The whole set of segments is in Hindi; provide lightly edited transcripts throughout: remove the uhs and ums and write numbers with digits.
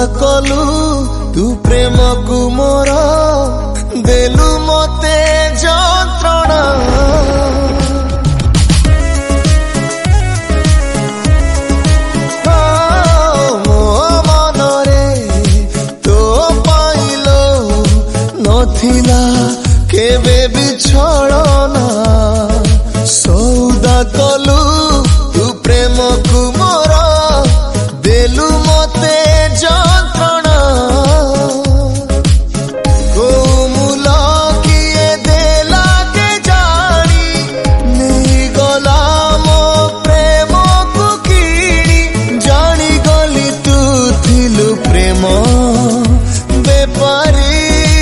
कलु तू प्रेम को मोर देलु मते जंत्रणा मो मनरे तो पाइलो नथिला केबे बिछड़ना सौदा कलु तू प्रेम को मोर देलु मते जंत्रणा कोमूल किए देला के जानी नहीं गला मो प्रेम को किणी जानी गली तू थिलु प्रेम बेपारी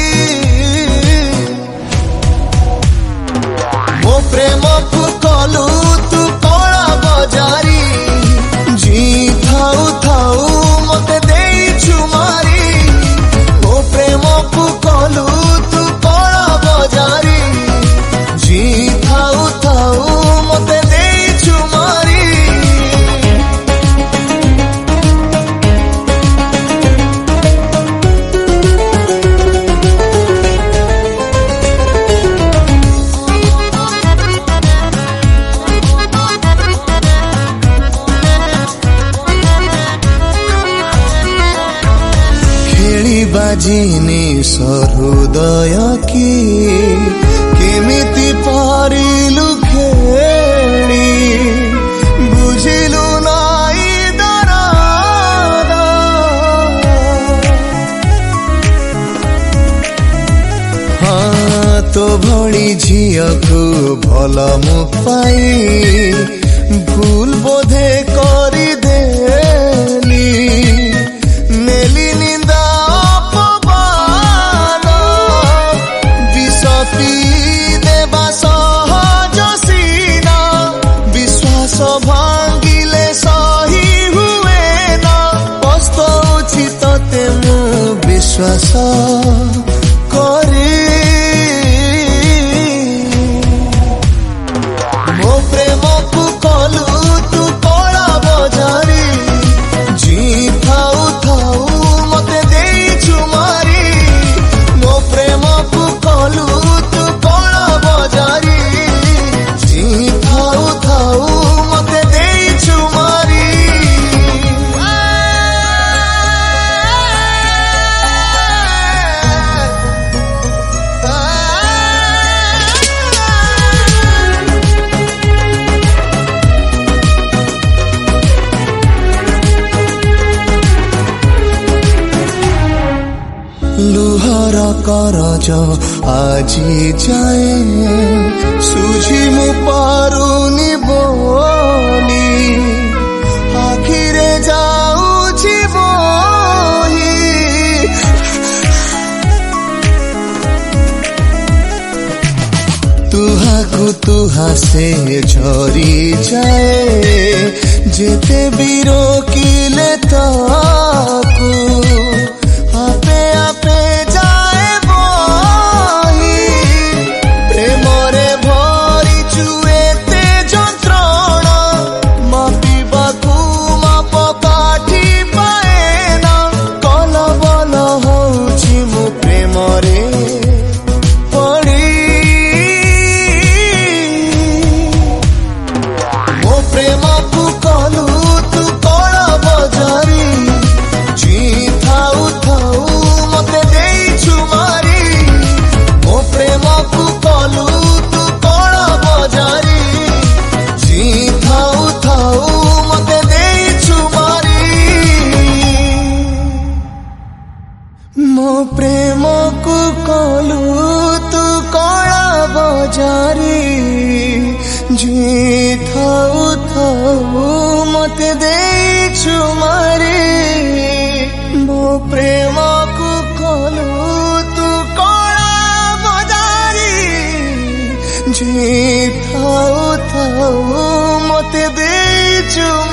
मो प्रेम को कलु तू कला बजारी जी थाऊ थाऊ मते देइछु मारी मो प्रेम को कलु तू कला बजारी जी थाऊ थाऊ मते देइछु मारी बाजिनी सहृदय की केमिति पारिलु खेली बुझिलु नाई दराद हाँ तो भली झिया को भल मु पाई भूल बोधे करी देली नेली निंदा देवा सहज सीना विश्वास भांगिले सही हुए ना पस्तौछि तते मु विश्वास करी मो प्रेम को कलु तू कला बजारी जी थाऊ थाऊ मते देइछु मारी मो प्रेम को कलु तू कला बजारी जी थाऊ थाऊ मते देइछु मारी लुहर करज आजी जाए सुझी मु पारुनी बोली आखिरे जाऊछि बोली तुहाकु तुहा से झरी जाए जेते बीरो किले ताकू आपे आपे जाए बही प्रेम रे भरी चुएते जंत्रणा मापिबाकू माप काठी पाएना कल बल होछि मु प्रेम रे पड़ी मो प्रेम को कलु तू कला बजारी जी थाऊ थाऊ मते देइछु मारी मो प्रेम को कलु तू कला बजारी जी थाऊ थाऊ मते देइछु मारी मो प्रेम को कलु तू कला बजारी जी थाऊ थाऊ मते देइछु मारी मो प्रेम को कलु तू कला बजारी जी थाऊ थाऊ मते देइछु